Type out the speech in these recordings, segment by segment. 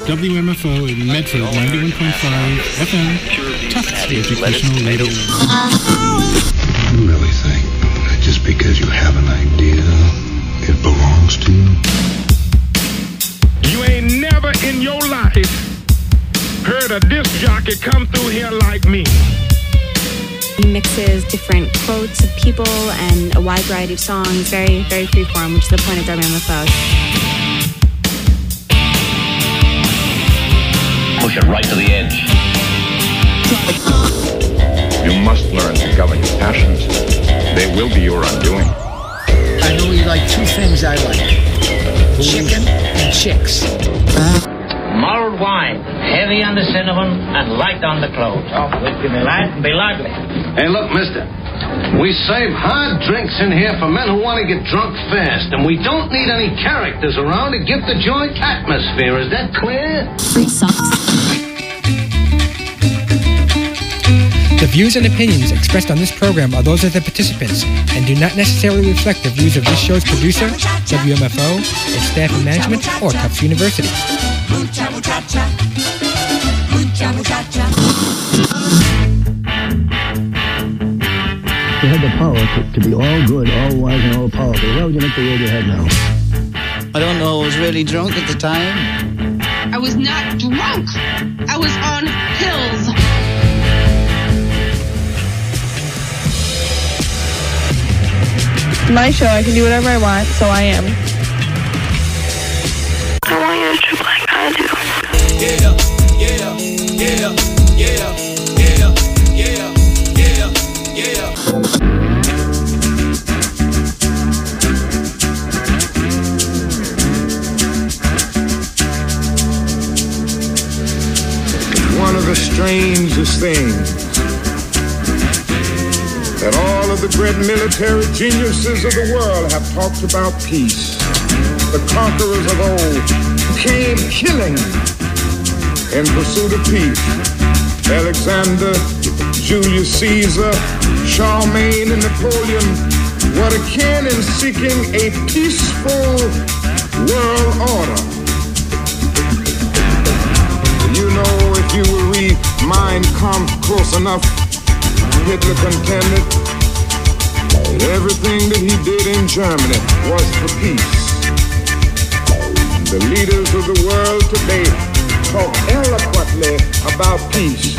WMFO in Medford, 91.5 FM, Tufts Educational Radio. You really think that just because you have an idea, it belongs to you? You ain't never in your life heard a disc jockey come through here like me. He mixes different quotes of people and a wide variety of songs, very, very freeform, which is the point of WMFO. Push it right to the edge. You must learn to govern your passions. They will be your undoing. I know you like two things I like. Chicken and chicks. Mulled wine, heavy on the cinnamon and light on the clothes. Oh, whiskey me light and be lively. Hey, look, mister. We save hard drinks in here for men who want to get drunk fast, and we don't need any characters around to give the joint atmosphere. Is that clear? Free socks. The views and opinions expressed on this program are those of the participants and do not necessarily reflect the views of this show's producer, WMFO, its staff and management, or Tufts University. You had the power to be all good, all wise, and all powerful. Why would you make the road you had now? I don't know. I was really drunk at the time. I was not drunk. I was on pills. My show, I can do whatever I want, so I am. I want you to trip like I do. Yeah, yeah, yeah, yeah, yeah, yeah, yeah, yeah. One of the strangest things that all of the great military geniuses of the world have talked about peace. The conquerors of old came killing in pursuit of peace. Alexander, Julius Caesar, Charlemagne, and Napoleon were akin in seeking a peaceful world order. You know, if you will read Mein Kampf close enough, Hitler contended everything that he did in Germany was for peace. The leaders of the world today talk eloquently about peace.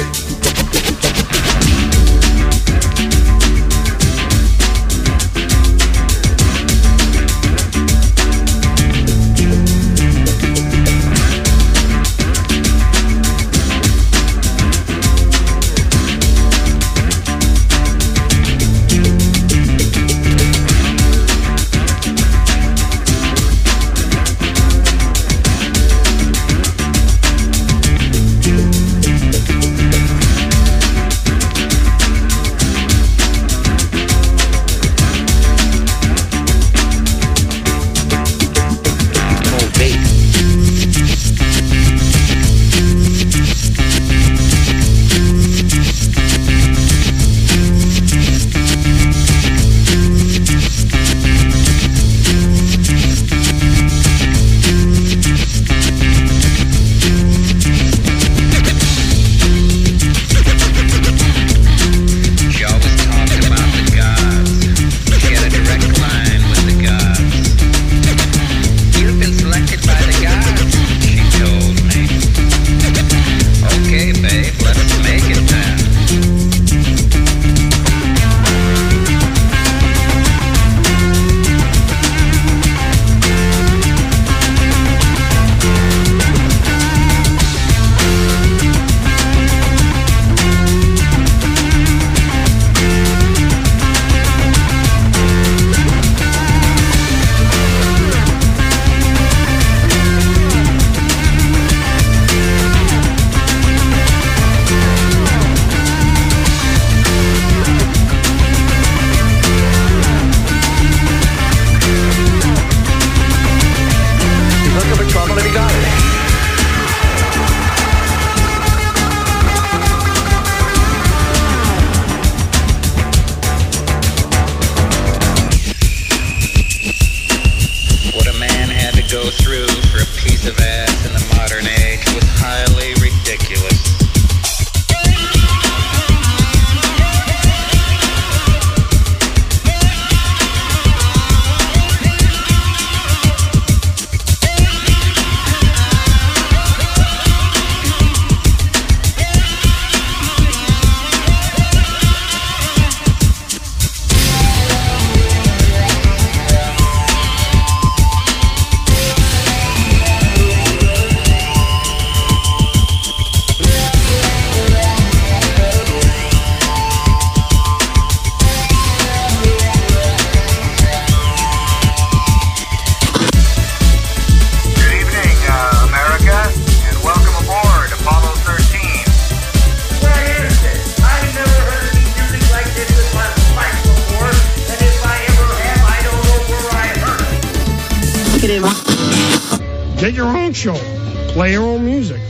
Get your own show. Play your own music.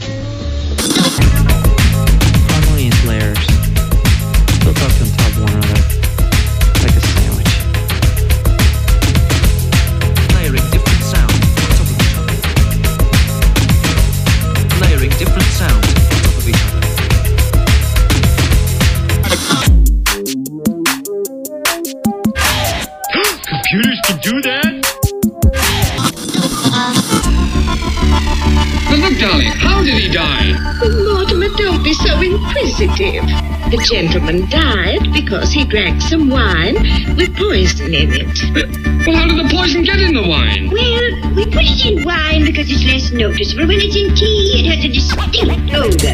Harmonious layers. Built up on top of one another. Like a sandwich. Layering different sounds on top of each other. Layering different sounds on top of each other. Computers can do that? But look, darling, how did he die? Mortimer, don't be so inquisitive. The gentleman died because he drank some wine with poison in it. Well, how did the poison get in the wine? Well, we put it in wine because it's less noticeable. When it's in tea, it has a distinct odor.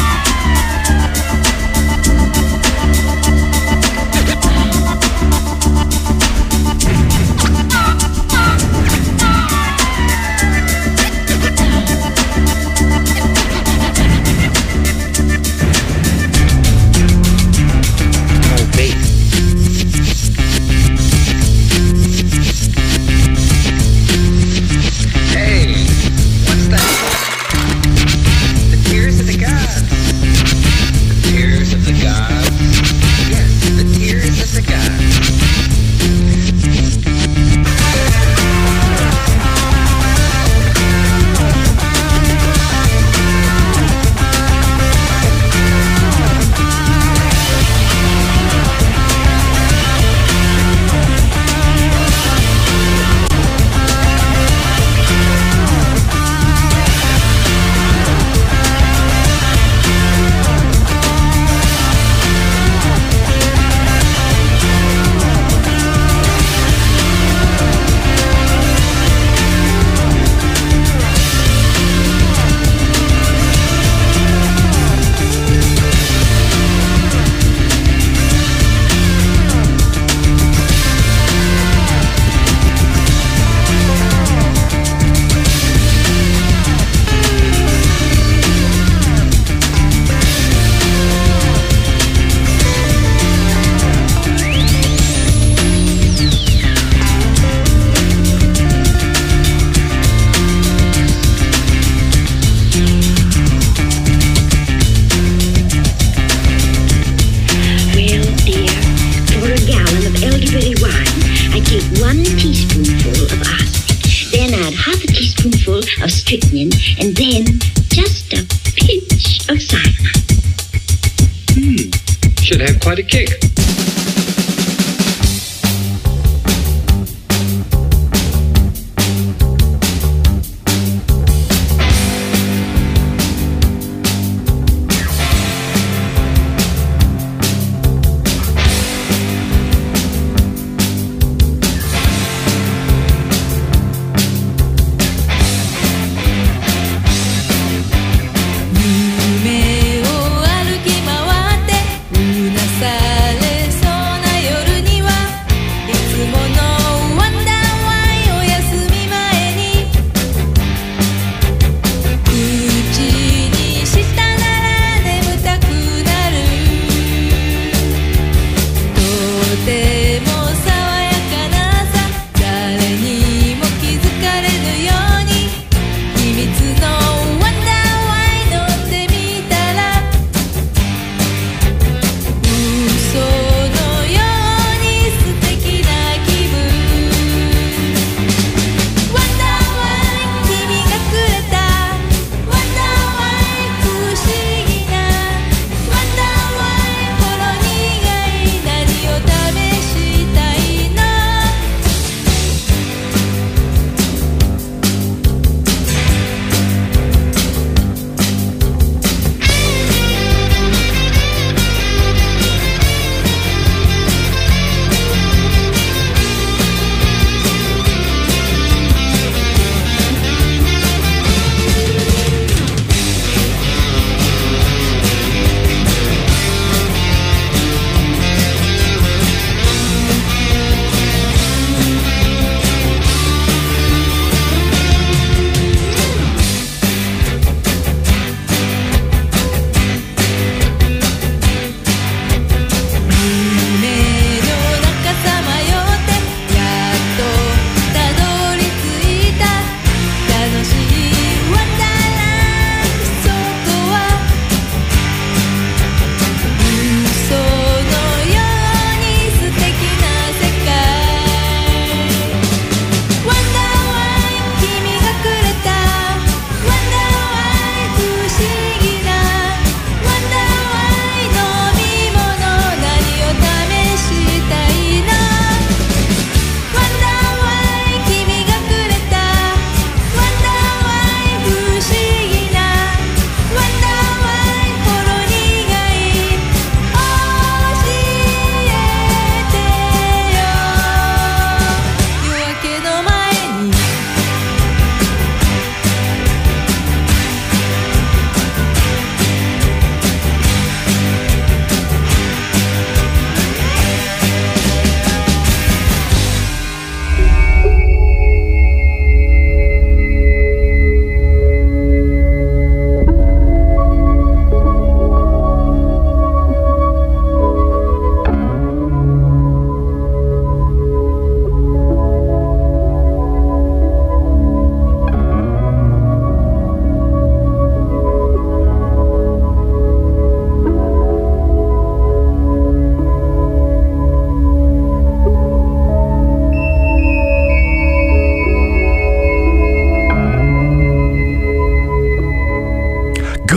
Of strychnine, and then just a pinch of cyanide. Should have quite a kick.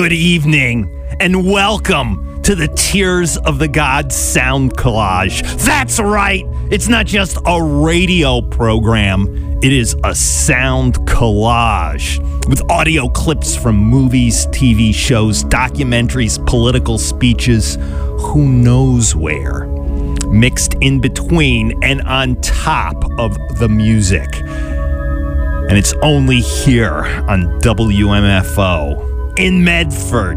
Good evening, and welcome to the Tears of the Gods sound collage. That's right, it's not just a radio program, it is a sound collage with audio clips from movies, TV shows, documentaries, political speeches, who knows where, mixed in between and on top of the music. And it's only here on WMFO in Medford.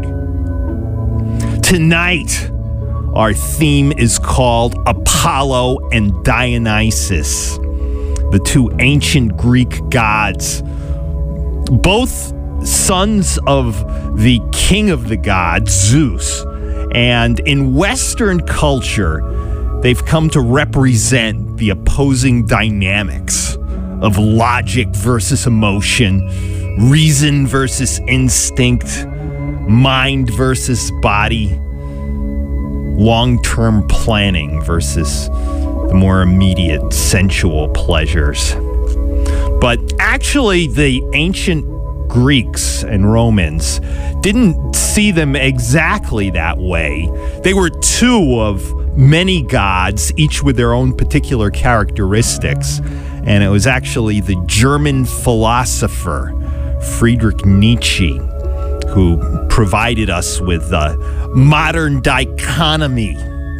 Tonight, our theme is called Apollo and Dionysus, the two ancient Greek gods, both sons of the king of the gods, Zeus. And in Western culture, they've come to represent the opposing dynamics of logic versus emotion, reason versus instinct, mind versus body, long-term planning versus the more immediate sensual pleasures. But actually, the ancient Greeks and Romans didn't see them exactly that way. They were two of many gods, each with their own particular characteristics. And it was actually the German philosopher Friedrich Nietzsche who provided us with the modern dichotomy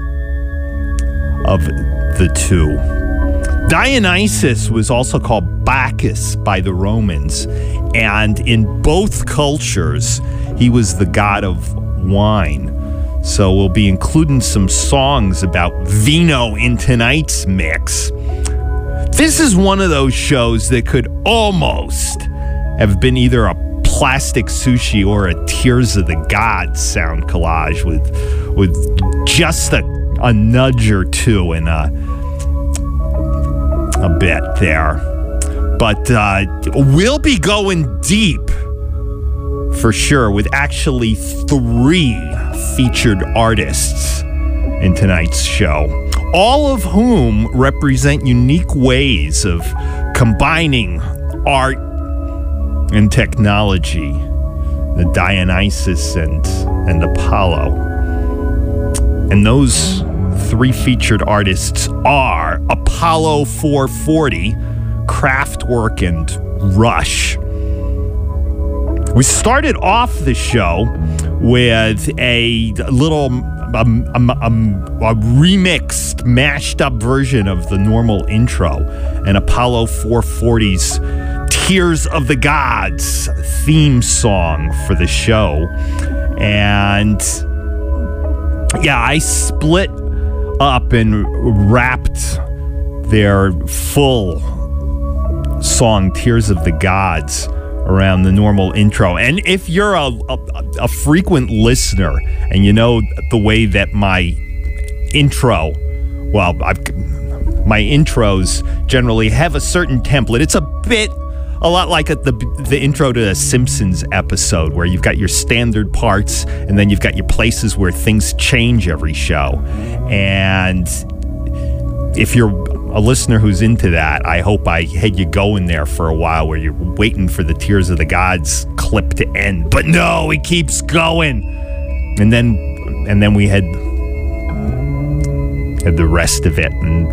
of the two. Dionysus was also called Bacchus by the Romans, and in both cultures, he was the god of wine. So we'll be including some songs about vino in tonight's mix. This is one of those shows that could almost have been either a Plastic Sushi or a Tears of the Gods sound collage with just a nudge or two and a bit there. But we'll be going deep for sure with actually 3 featured artists in tonight's show, all of whom represent unique ways of combining art and technology, the Dionysus and Apollo. And those 3 featured artists are Apollo 440, Kraftwerk, and Rush. We started off the show with a little a remixed, mashed up version of the normal intro, and Apollo 440's Tears of the Gods theme song for the show. And yeah, I split up and wrapped their full song Tears of the Gods around the normal intro. And if you're a frequent listener and you know the way that my intro, well, my intros generally have a certain template. It's a lot like the intro to a Simpsons episode, where you've got your standard parts and then you've got your places where things change every show. And if you're a listener who's into that, I hope I had you going there for a while where you're waiting for the Tears of the Gods clip to end. But no, it keeps going. And then we had the rest of it. And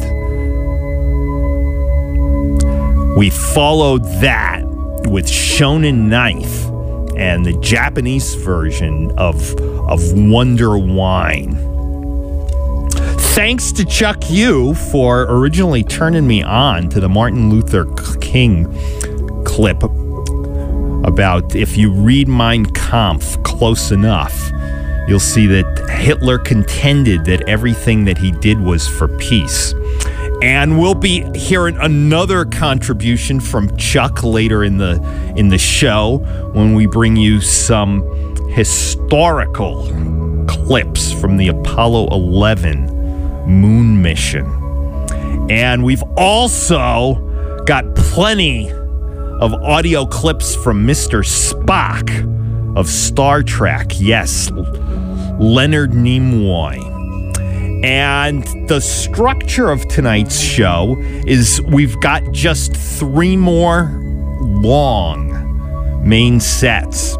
we followed that with Shonen Knife and the Japanese version of Wonder Wine. Thanks to Chuck Yu for originally turning me on to the Martin Luther King clip about if you read Mein Kampf close enough, you'll see that Hitler contended that everything that he did was for peace. And we'll be hearing another contribution from Chuck later in the show when we bring you some historical clips from the Apollo 11 moon mission. And we've also got plenty of audio clips from Mr. Spock of Star Trek. Yes, Leonard Nimoy. And the structure of tonight's show is we've got just 3 more long main sets.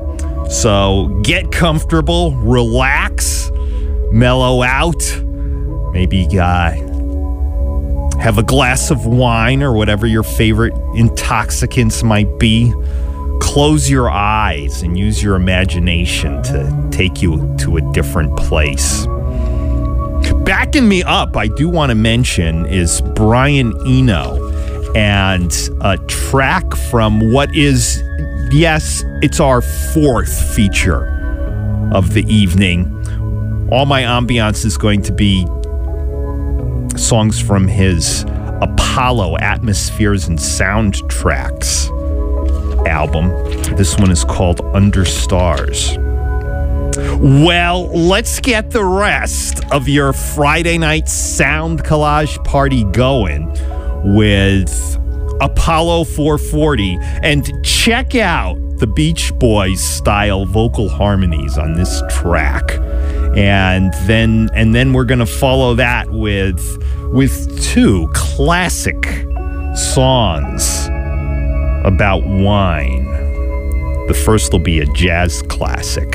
So get comfortable, relax, mellow out, maybe have a glass of wine or whatever your favorite intoxicants might be. Close your eyes and use your imagination to take you to a different place. Backing me up, I do want to mention, is Brian Eno and a track from what is, yes, it's our fourth feature of the evening. All my ambiance is going to be songs from his Apollo Atmospheres and Soundtracks album. This one is called Under Stars. Well, let's get the rest of your Friday night sound collage party going with Apollo 440, and check out the Beach Boys style vocal harmonies on this track. And then we're going to follow that with two classic songs about wine. The first will be a jazz classic.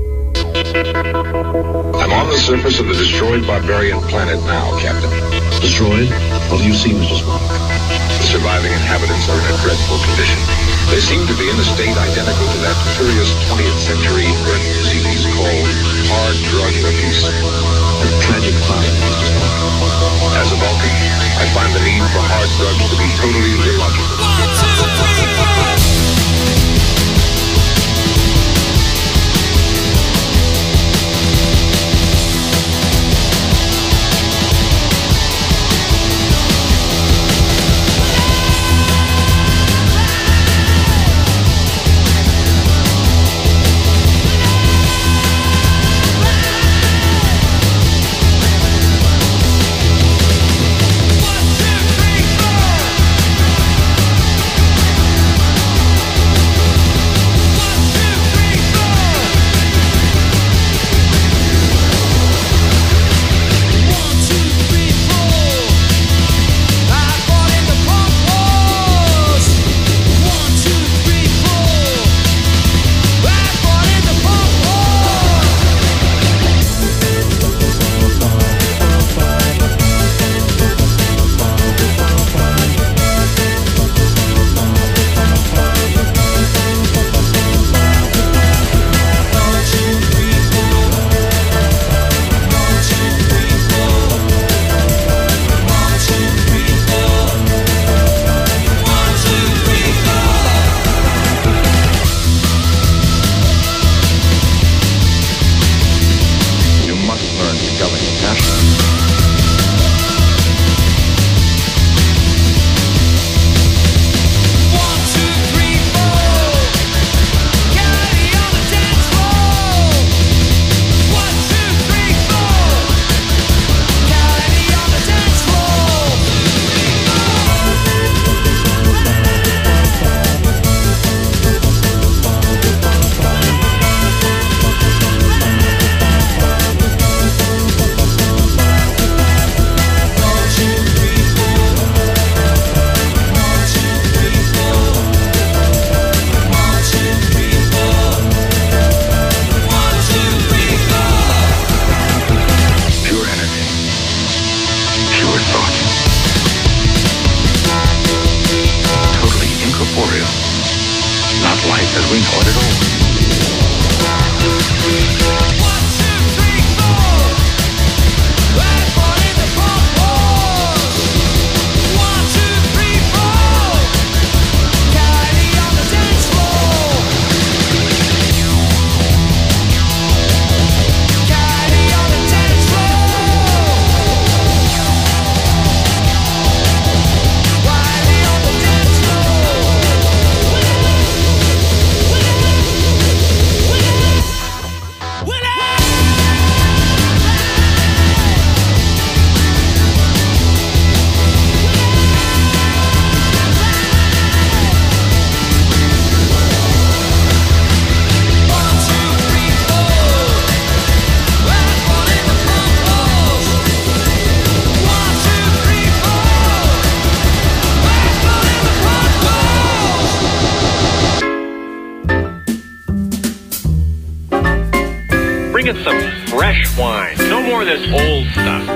I'm on the surface of the destroyed barbarian planet now, Captain. Destroyed? What do you see, Mr. Spock? The surviving inhabitants are in a dreadful condition. They seem to be in a state identical to that curious 20th century drug disease called hard drug abuse. A tragic find, Mr. Spock. As a Vulcan, I find the need for hard drugs to be totally illogical. 1, 2, 3, 4. When stuff.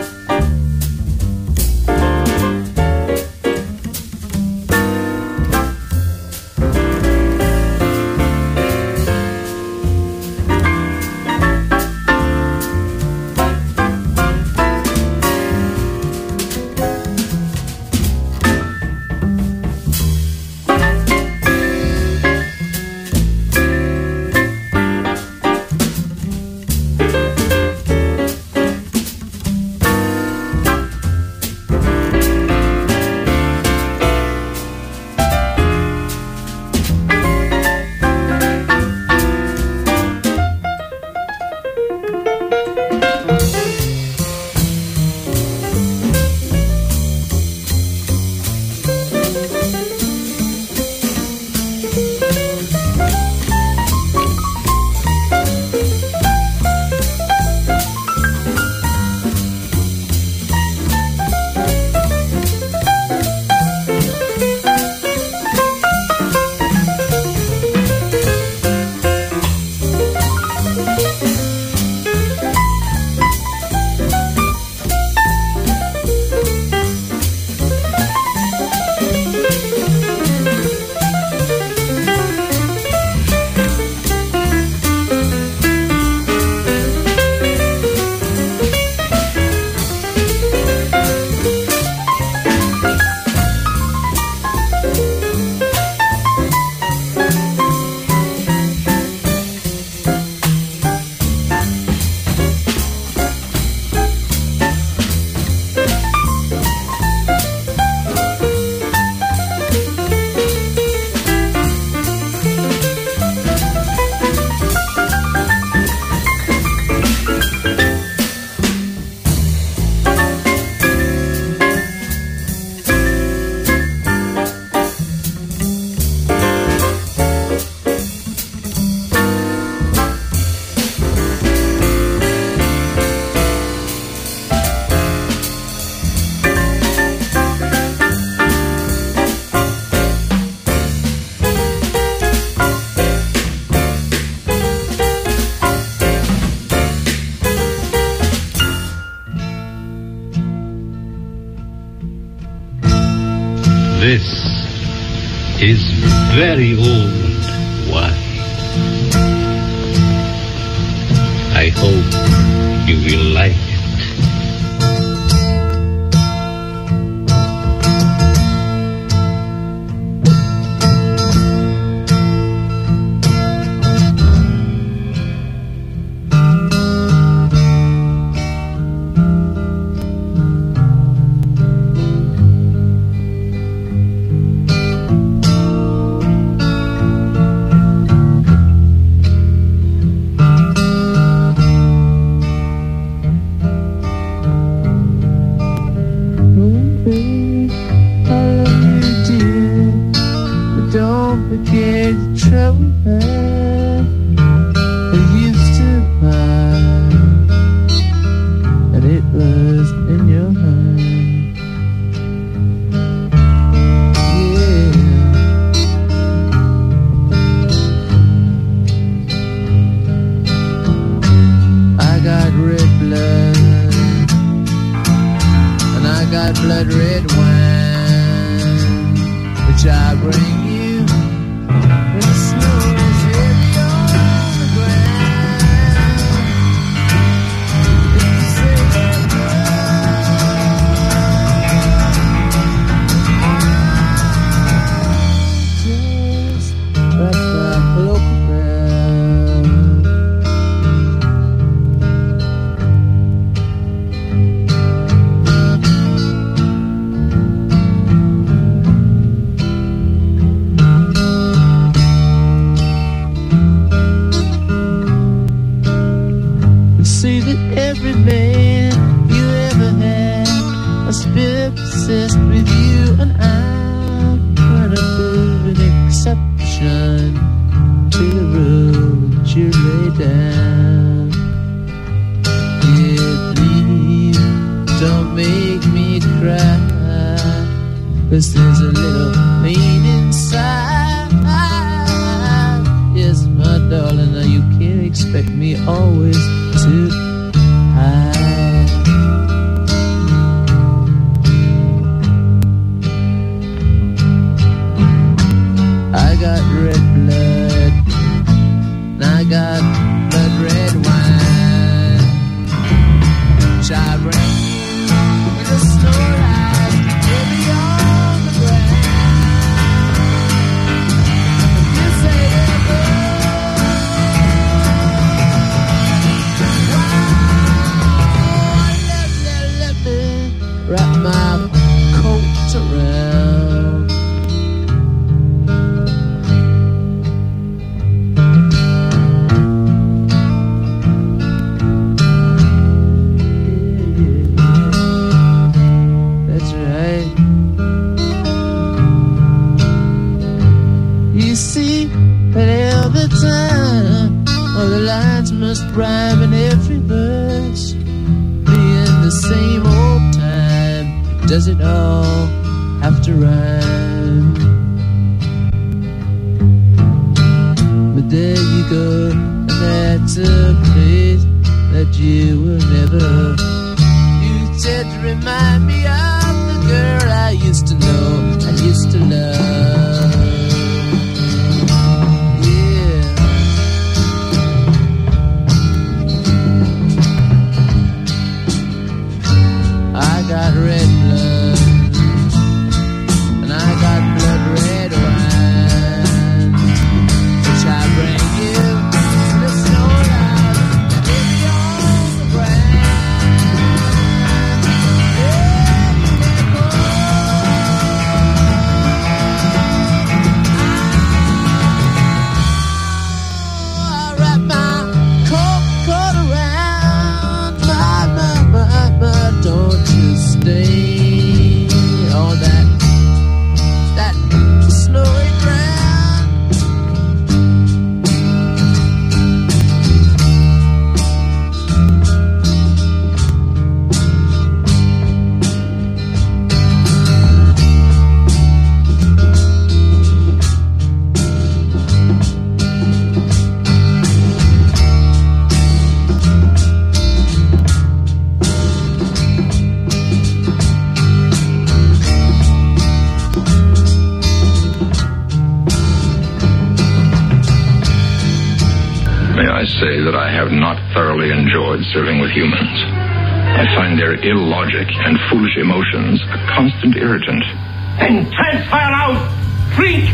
This is very old wine. I hope you will like it. Expect me always to hide. got red blood, and I got blood red wine. Shall I bring with a snow-light baby on the ground? You say ever, wow, let me wrap my coat around. That's right. You see, at every time, all the lines must rhyme in every verse, being the same old time. Does it all have to rhyme? But there you go, and that's a place that you will never. You said to remind me of the girl I used to know, I used to love. Yeah. I got red blood, and I got blood red wine, which I bring you the snow-light, baby on the ground. I wrap my coat around my, don't you stay on that snowy ground. May I say that I have not thoroughly enjoyed serving with humans. I find their illogic and foolish emotions a constant irritant. Then transfer out, freak!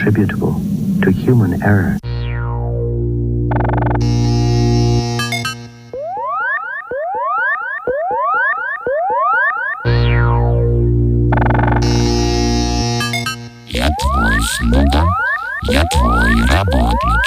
attributable to human error. Я твой слуга, я твой работник.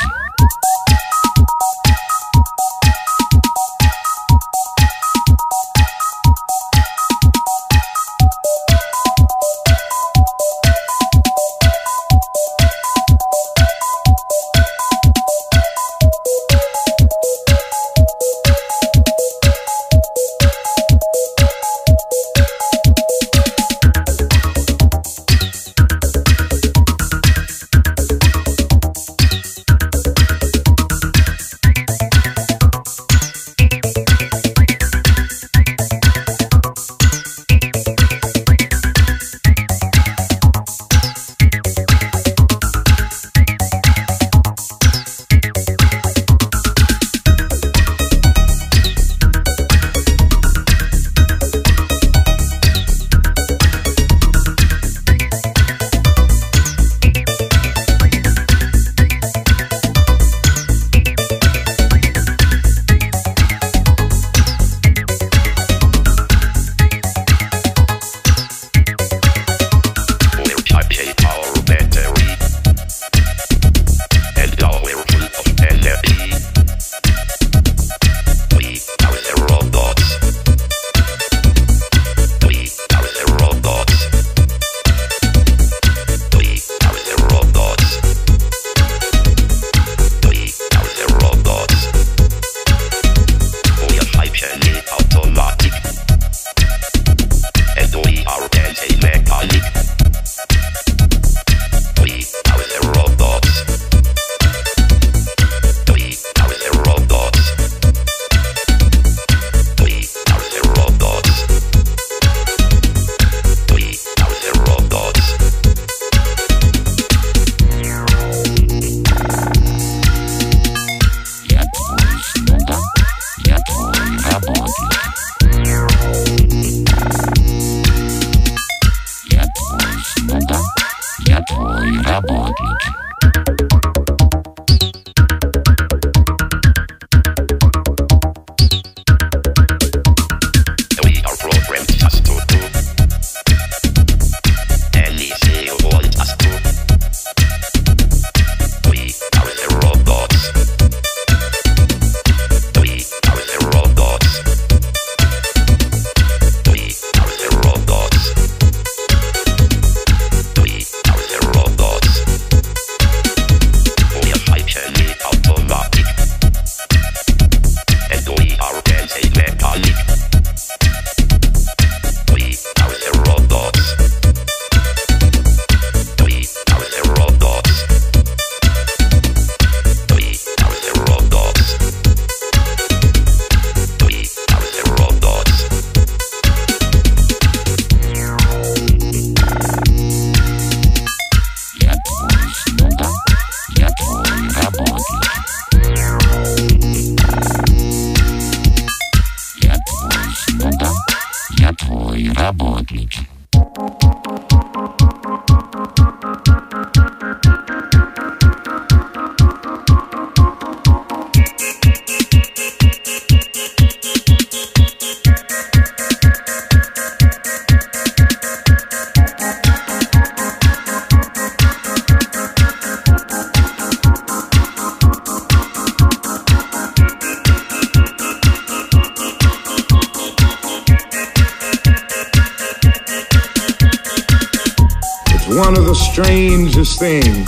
One of the strangest things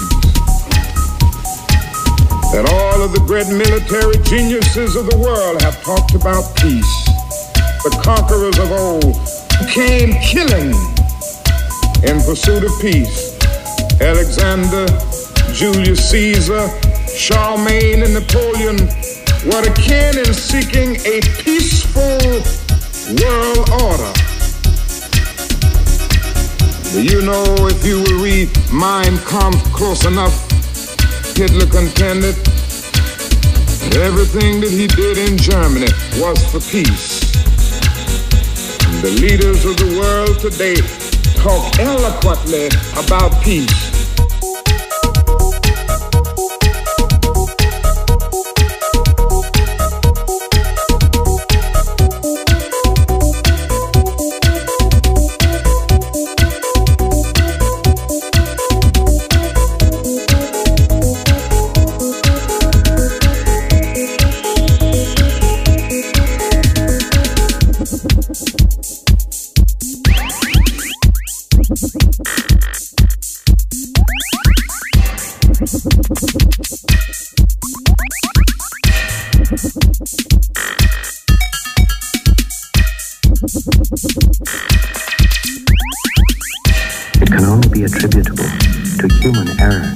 that all of the great military geniuses of the world have talked about peace. The conquerors of old came killing in pursuit of peace. Alexander, Julius Caesar, Charlemagne, and Napoleon were akin in seeking a peaceful world order. You know, if you will read Mein Kampf close enough, Hitler contended that everything that he did in Germany was for peace. And the leaders of the world today talk eloquently about peace. It can only be attributable to human error.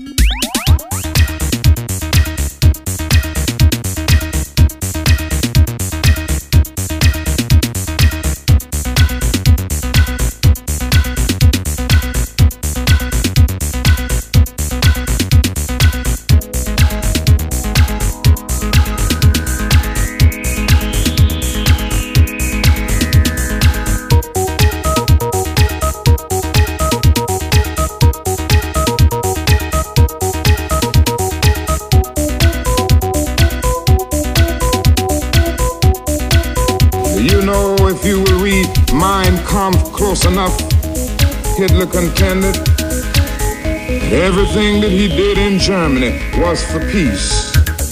If you will read Mein Kampf close enough, Hitler contended that everything that he did in Germany was for peace.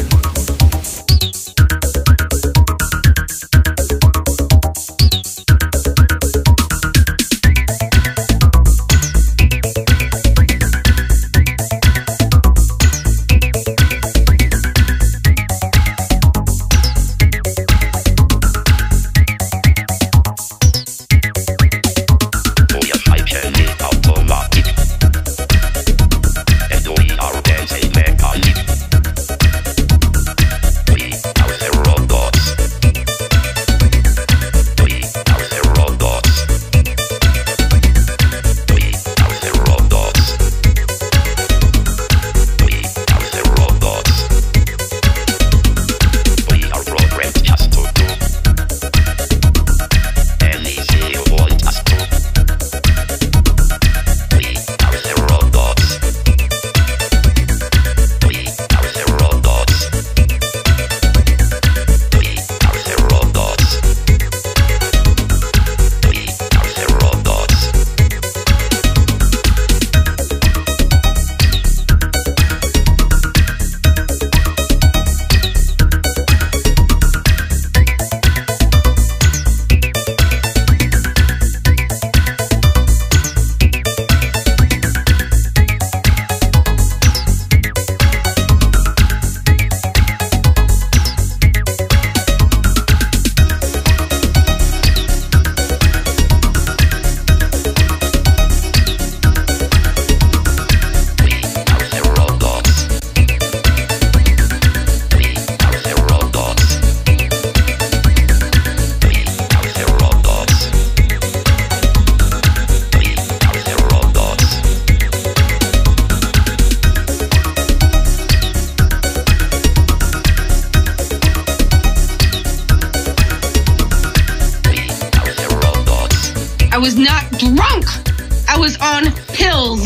I was not drunk. I was on pills.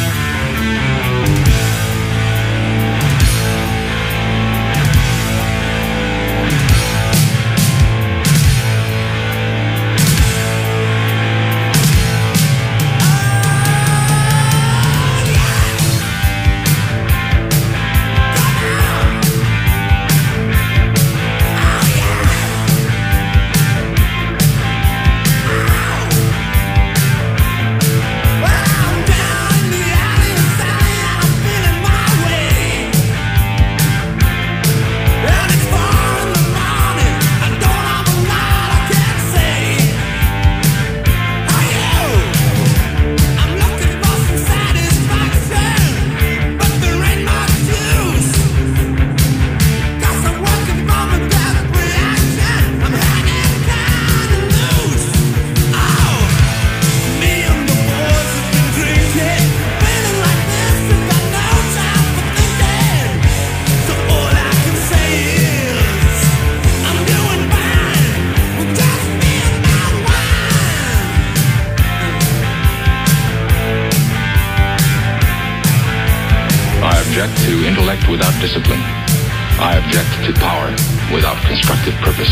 To intellect without discipline. I object to power without constructive purpose.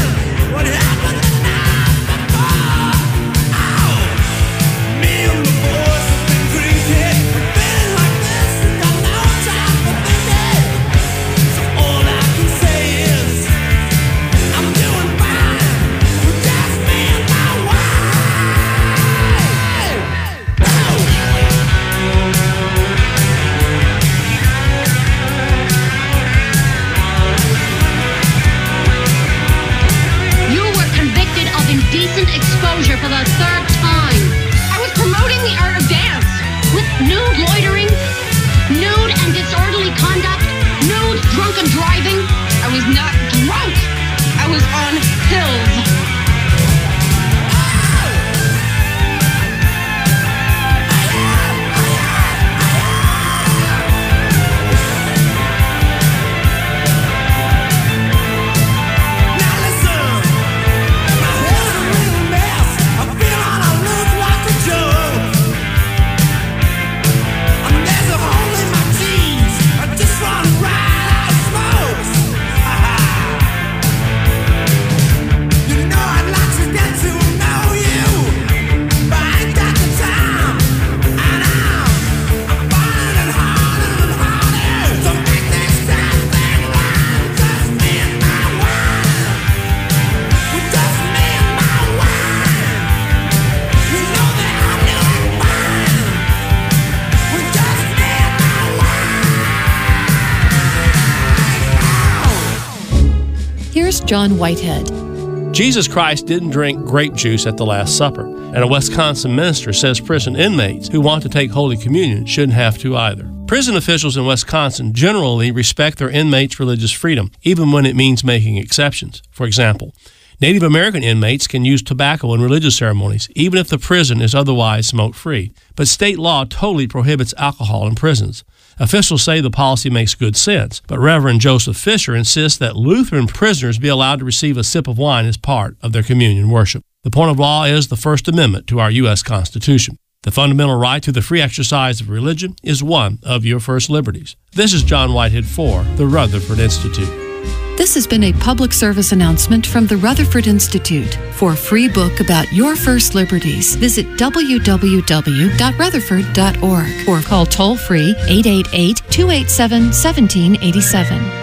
Me and the boys was on pills. Here's John Whitehead. Jesus Christ didn't drink grape juice at the Last Supper, and a Wisconsin minister says prison inmates who want to take Holy Communion shouldn't have to either. Prison officials in Wisconsin generally respect their inmates' religious freedom, even when it means making exceptions. For example, Native American inmates can use tobacco in religious ceremonies, even if the prison is otherwise smoke-free. But state law totally prohibits alcohol in prisons. Officials say the policy makes good sense, but Reverend Joseph Fisher insists that Lutheran prisoners be allowed to receive a sip of wine as part of their communion worship. The point of law is the First Amendment to our U.S. Constitution. The fundamental right to the free exercise of religion is one of your first liberties. This is John Whitehead for the Rutherford Institute. This has been a public service announcement from the Rutherford Institute. For a free book about your first liberties, visit www.rutherford.org or call toll-free 888-287-1787.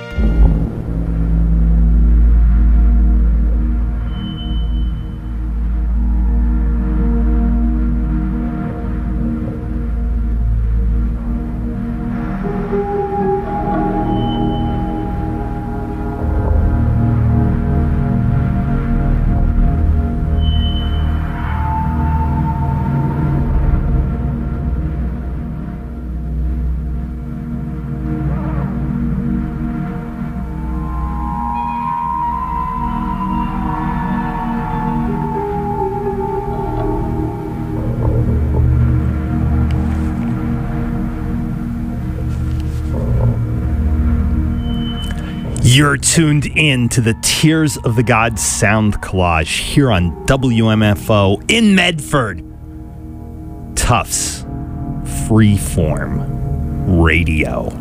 You're tuned in to the Tears of the Gods sound collage here on WMFO in Medford. Tufts Freeform Radio.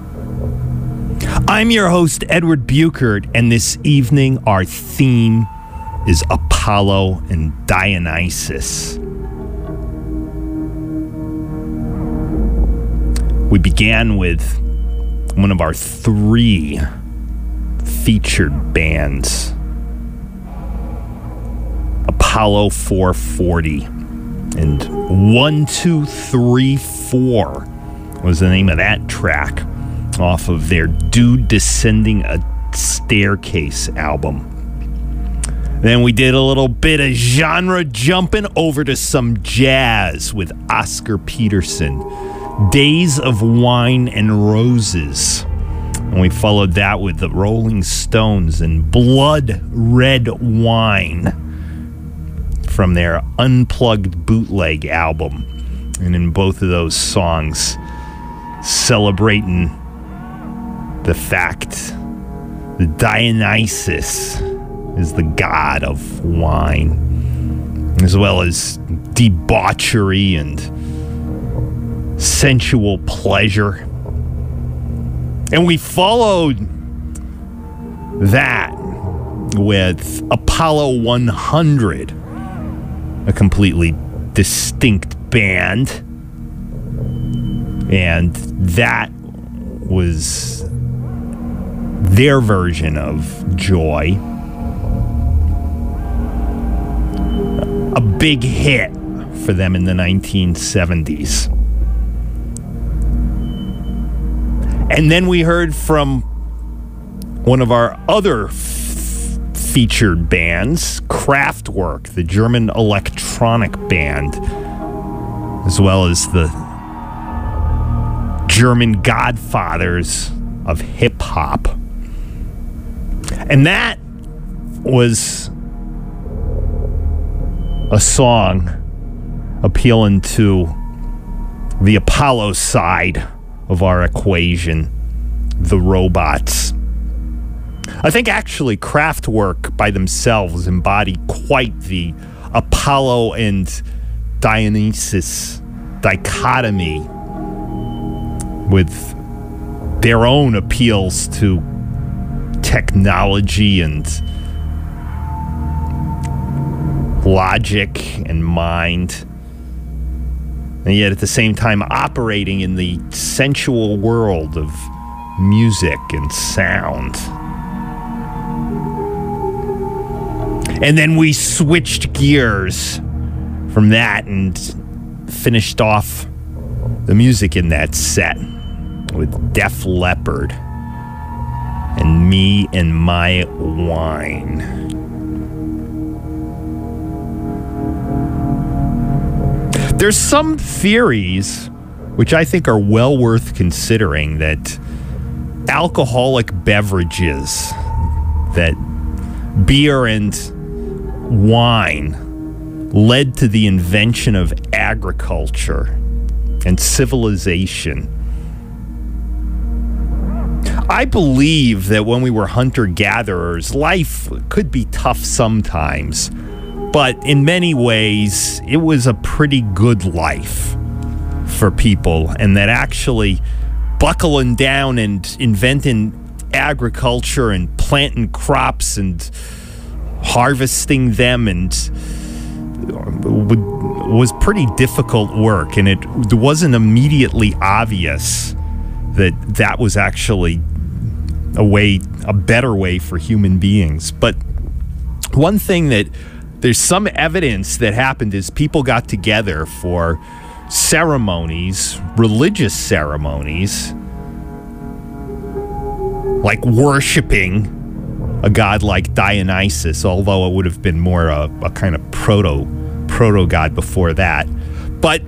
I'm your host, Edward Buchert, and this evening our theme is Apollo and Dionysus. We began with one of our three featured bands, Apollo 440, and 1, 2, 3, 4 was the name of that track off of their Dude Descending a Staircase album. Then we did a little bit of genre jumping over to some jazz with Oscar Peterson, Days of Wine and Roses. And we followed that with the Rolling Stones and Blood Red Wine from their Unplugged Bootleg album. And in both of those songs, celebrating the fact that Dionysus is the god of wine, as well as debauchery and sensual pleasure. And we followed that with Apollo 100, a completely distinct band. And that was their version of Joy. A big hit for them in the 1970s. And then we heard from one of our other featured bands, Kraftwerk, the German electronic band, as well as the German godfathers of hip-hop. And that was a song appealing to the Apollo side of our equation, the robots. I think actually Kraftwerk by themselves embody quite the Apollo and Dionysus dichotomy, with their own appeals to technology and logic and mind, and yet at the same time operating in the sensual world of music and sound. And then we switched gears from that and finished off the music in that set with Def Leppard and Me and My Wine. There's some theories which I think are well worth considering, that alcoholic beverages, that beer and wine, led to the invention of agriculture and civilization. I believe that when we were hunter-gatherers, life could be tough sometimes, but in many ways, it was a pretty good life for people, and that actually buckling down and inventing agriculture and planting crops and harvesting them and was pretty difficult work, and it wasn't immediately obvious that that was actually a better way for human beings. But one thing that there's some evidence that happened is people got together for ceremonies, religious ceremonies, like worshiping a god like Dionysus, although it would have been more a kind of proto-god before that. But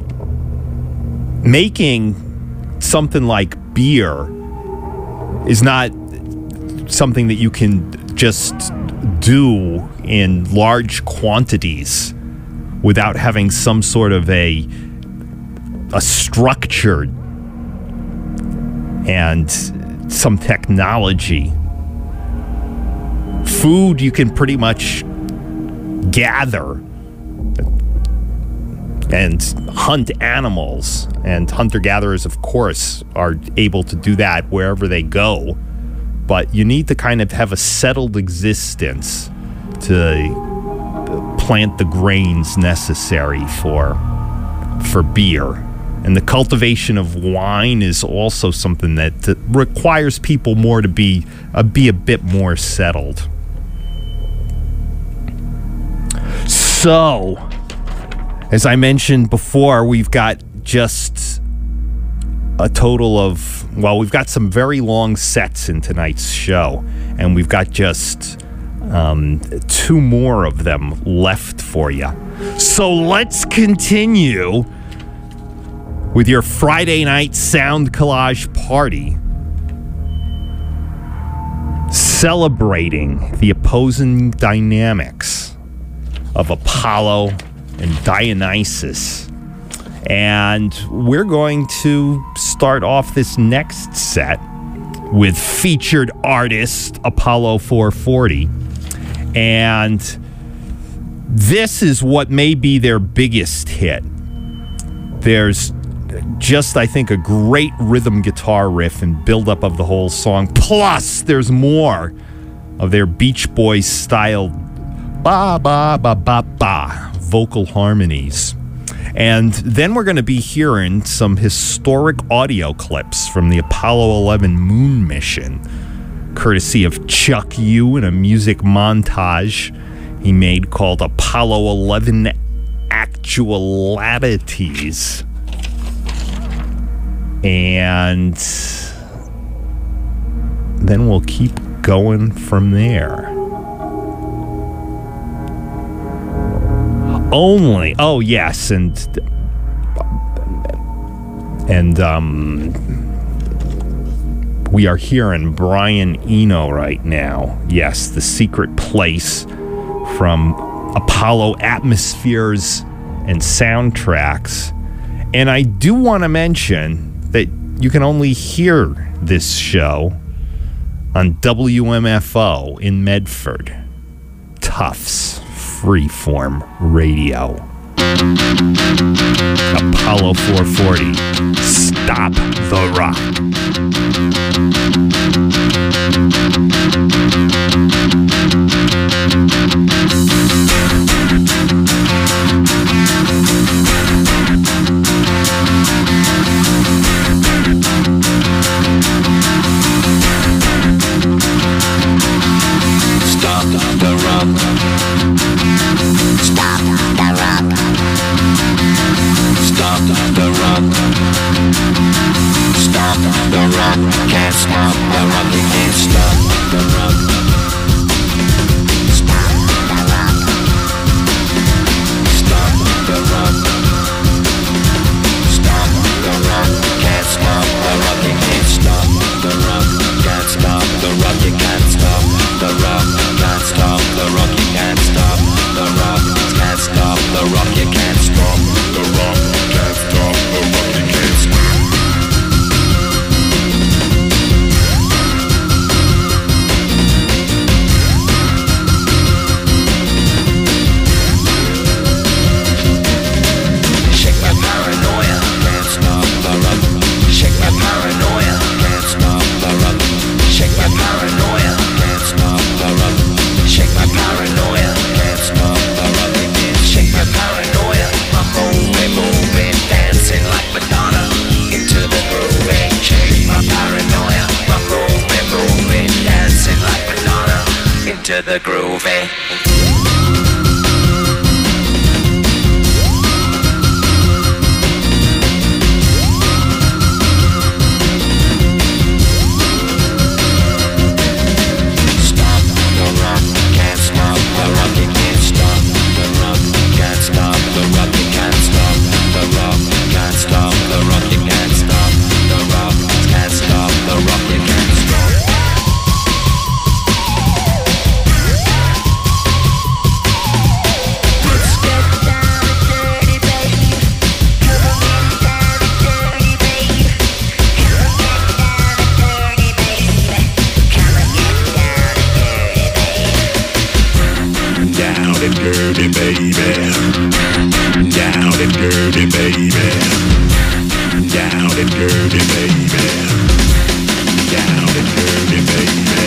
making something like beer is not something that you can just do in large quantities without having some sort of a structure and some technology. Food you can pretty much gather and hunt animals, and hunter-gatherers, of course, are able to do that wherever they go, but you need to kind of have a settled existence to plant the grains necessary for beer. And the cultivation of wine is also something that requires people more to be a bit more settled. So, as I mentioned before, we've got just a total of, well, we've got some very long sets in tonight's show, and we've got just 2 more of them left for you. So let's continue with your Friday night sound collage party, celebrating the opposing dynamics of Apollo and Dionysus. And we're going to start off this next set with featured artist Apollo 440. And this is what may be their biggest hit. There's just, I think, a great rhythm guitar riff and build-up of the whole song. Plus, there's more of their Beach Boys style ba-ba-ba-ba-ba vocal harmonies. And then we're going to be hearing some historic audio clips from the Apollo 11 moon mission, courtesy of Chuck Yu, in a music montage he made called Apollo 11 Actualities. And then we'll keep going from there. Oh yes, and We are hearing Brian Eno right now. Yes, The Secret Place from Apollo Atmospheres and Soundtracks. And I do want to mention that you can only hear this show on WMFO in Medford. Tufts Freeform Radio. Apollo 440. Stop the rock. Stop the rock. Stop the rock. Stop the rock. Stop the rock. Can't stop the rock. You can't stop the rock. Stop the rock. Stop the rock. Stop the rock. Can't stop the rock. You can't stop the rock. Can't stop the rock. You can't stop the rock. Can't stop the rock. You can't stop the rock. Can't stop the rock. You can't stop the rock. Can't stop the rock. You can't stop. Shake my paranoia. Can't stop the rock. Shake my paranoia. Can't stop the rock. Shake my paranoia. Can't stop the rock. Shake my paranoia. Can't stop the rock. Shake my paranoia. I'm moving, dancing like Madonna into the groove. Shake my paranoia. I'm moving, dancing like Madonna into the groove. Stop the rock, can't stop the rock, you can't stop the rock, can't stop the rock, you can't stop the rock, can't stop the rock, you can't stop the rock, can't stop the rock, you can't stop. Let's get down and dirty, baby. Come on, get down and dirty, baby. Come on, get down and dirty, baby. Come on, get down and dirty, baby. Down and dirty, baby. Down and dirty, baby. Down and dirty, baby. Down and dirty, baby.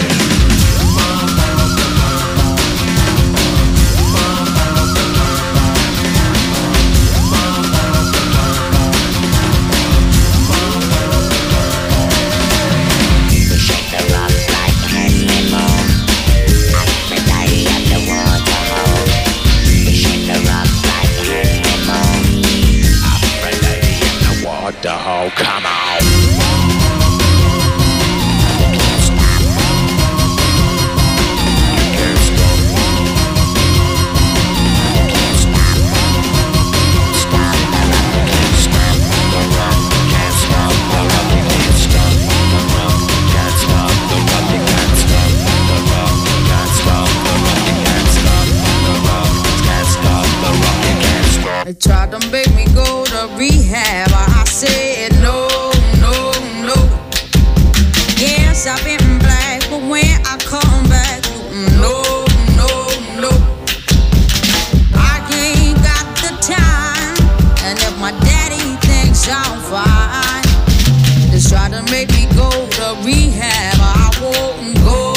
Shake the rock like Henry Moore. Aphrodite at the waterhole. Shake the rock like Henry Moore. Aphrodite at the waterhole. Come on. They tried to make me go to rehab. I said no, no, no. Yes, I've been black, but when I come back, no, no, no. I ain't got the time, and if my daddy thinks I'm fine, they tried to make me go to rehab. I won't go.